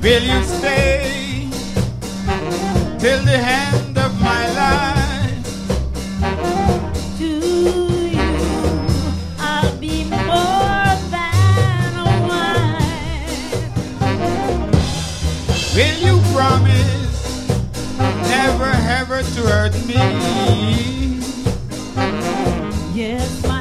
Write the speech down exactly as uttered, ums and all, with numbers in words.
Will you stay till the end of my life? To you, I'll be more than a wife. Will you promise never ever to hurt me? Yes, my